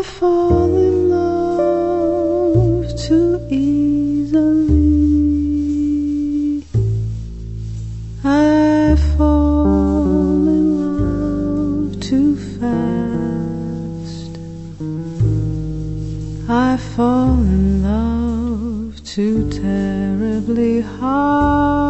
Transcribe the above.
fall in love too easily. I fall in love too fast. I fall in love too terribly hard.